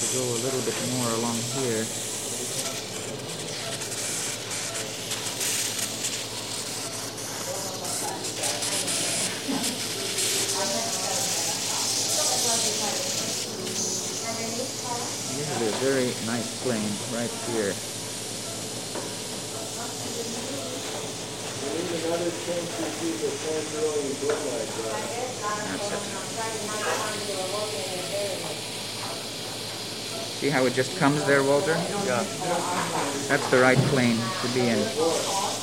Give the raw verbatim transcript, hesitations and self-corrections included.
go a little bit more along here. This is a very nice plane right here. Another chance to see the Santorelli Bromide drive. That's it. See how it just comes there, Walter? Yeah. That's the right plane to be in.